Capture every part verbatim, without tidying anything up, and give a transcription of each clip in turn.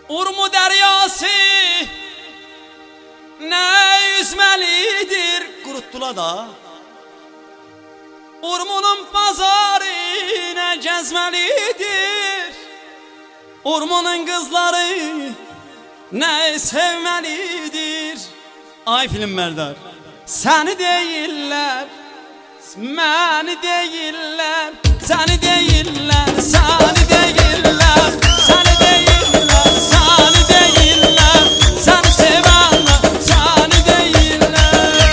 Urmu deryası ne yüzmelidir kuruttular da. Urmunun pazarı ne gezmelidir. Urmunun kızları ne sevmelidir. Ay film Merdar, seni değiller, məni değiller, seni değiller, seni değiller, seni değiller, seni değiller, seni sevenler, seni değiller.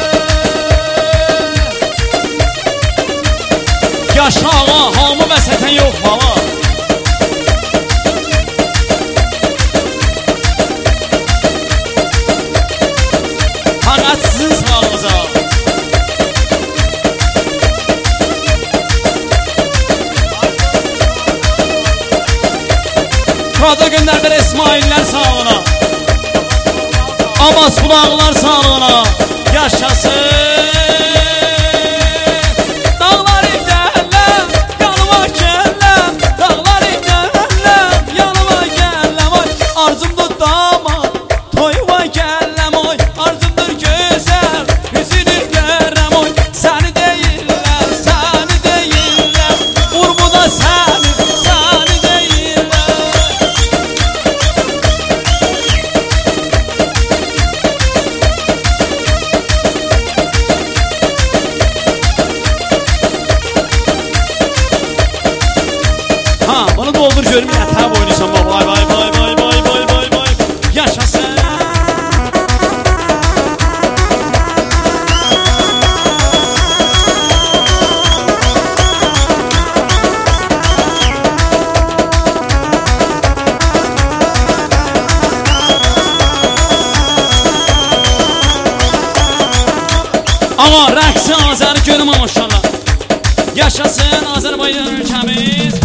Yaşa ağa, hamı və sətən yox baba. Fakat sizin sağlığınıza. Kadı gönderdir İsmail'ler sağlığına. Abbas bulağlar sağlığına. Yaşasın. Dağlar ilerler, yanıma gelem. Dağlar ilerler, yanıma gelem. Oy arzumdur damat, toyuma gelem. Oy arzumdur güzel, yüzünü görem. Oy seni değiller, seni değiller. Urmu da seni, seni değiller. Ha, bunu doldur görüm yatağa boynuysan baba. Vay vay vay vay vay vay vay vay. Yaşasın. Ama rəqsi Azər görüm maşallah. Yaşasın Azərbaycan ülkəmiz.